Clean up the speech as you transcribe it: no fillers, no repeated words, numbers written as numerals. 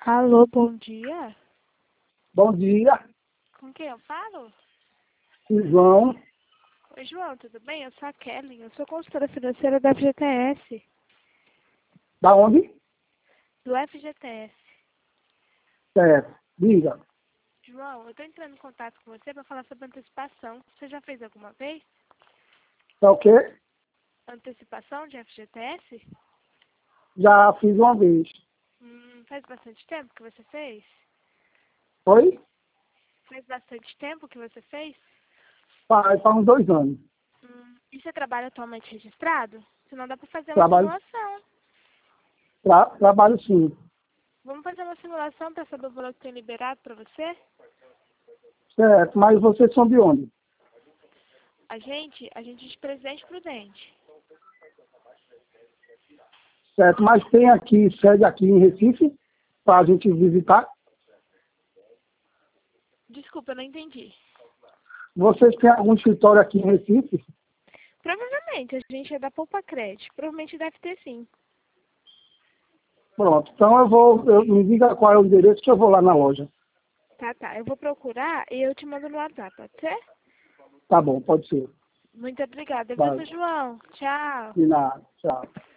Alô, bom dia. Bom dia, Com quem eu falo? João. Oi, João, tudo bem? Eu sou a Kelly, eu sou consultora financeira da FGTS. Da onde? Do FGTS. Certo. Diga. João, eu estou entrando em contato com você para falar sobre antecipação. Você já fez alguma vez? É o quê? Antecipação de FGTS? Já fiz uma vez. Faz bastante tempo que você fez? Foi? Faz bastante tempo que você fez? Faz uns 2 anos. E você trabalha atualmente registrado? Senão dá para fazer uma Trabalho, simulação. trabalho sim. Vamos fazer uma simulação para saber o valor que tem liberado para você? Certo. Mas vocês são de onde? A gente é de Presidente Prudente. Certo. Mas tem aqui, sede aqui em Recife, para a gente visitar. Desculpa, eu não entendi. Vocês têm algum escritório aqui em Recife? Provavelmente, a gente é da Poupa Crédito. Provavelmente deve ter sim. Pronto. Então me diga qual é o endereço que eu vou lá na loja. Tá. Eu vou procurar e eu te mando no WhatsApp, pode ser? Tá bom, pode ser. Muito obrigada, viu, Vai. seu João? Tchau. De nada. Tchau.